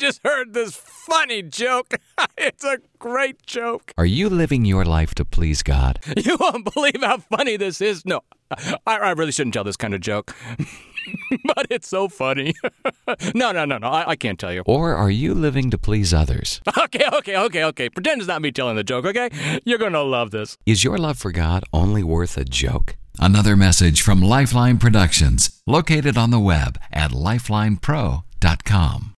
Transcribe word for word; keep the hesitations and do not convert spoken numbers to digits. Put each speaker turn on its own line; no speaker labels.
just heard this funny joke. It's a great joke.
Are you living your life to please God?
You won't believe how funny this is. No, I, I really shouldn't tell this kind of joke. But it's so funny. No, no, no, no. I, I can't tell you.
Or are you living to please others?
Okay, okay, okay, okay. Pretend it's not me telling the joke, okay? You're going to love this.
Is your love for God only worth a joke?
Another message from Lifeline Productions, located on the web at lifeline pro dot com.